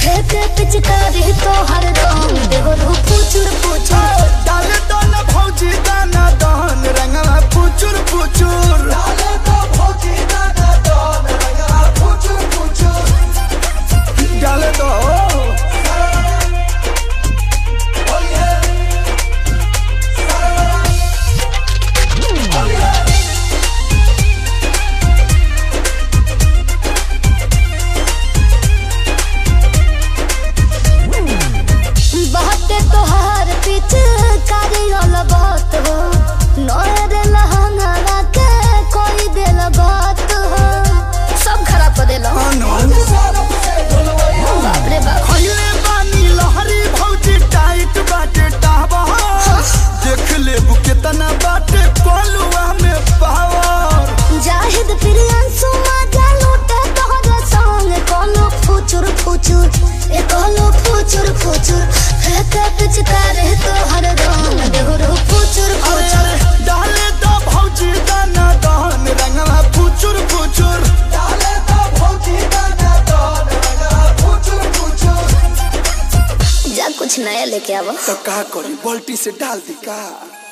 फेंके पिचकारी तो हर दम देवरू फुचुर फुचुर डाले तो न भौजी दाना दहन रंगवा फुचुर फुचुर डाले तो भौजी दाना दहन रंगवा फुचुर फुचुर डाले तो कितना बाटे कोलुआ में पावर जाहिद प्रियांशु मजा लूटे तोहरे संग कोलो फुचुर फुचुर ए कोलो फुचुर फुचुर फेंके पिचकारी तो हर दम देवरू फुचुर फुचुर डाले तो भौजी दाना दहन रंगवा फुचुर फुचुर डाले तो भौजी दाना दहन रंगवा फुचुर फुचुर जा कुछ नया लेके आवा तो का करी बाल्टी से डाल दी का।